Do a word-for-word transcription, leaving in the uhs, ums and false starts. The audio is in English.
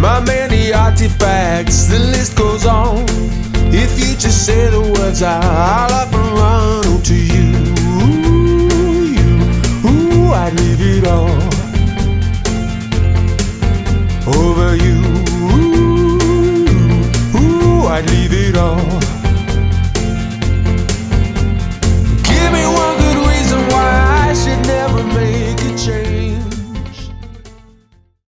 my many artifacts, the list goes on. If you just say the words, I'll up and run. Oh, to you, you, ooh, I'd leave it all.